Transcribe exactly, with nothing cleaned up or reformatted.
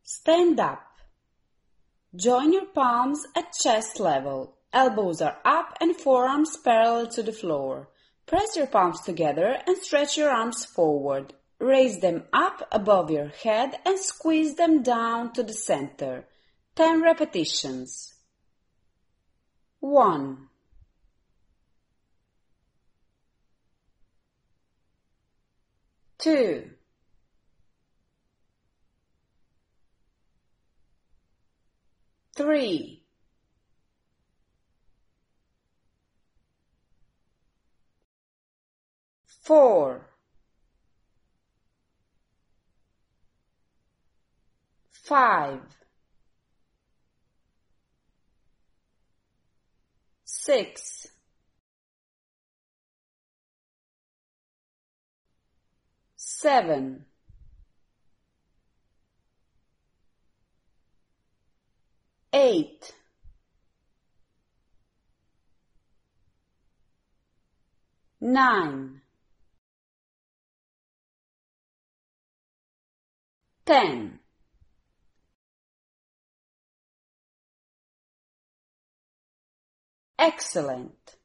Stand up. Join your palms at chest level. Elbows are up and forearms parallel to the floor. Press your palms together and stretch your arms forward. Raise them up above your head and squeeze them down to the center. ten repetitions. one. two. three. four. five. six. seven. eight. nine. ten. Excellent.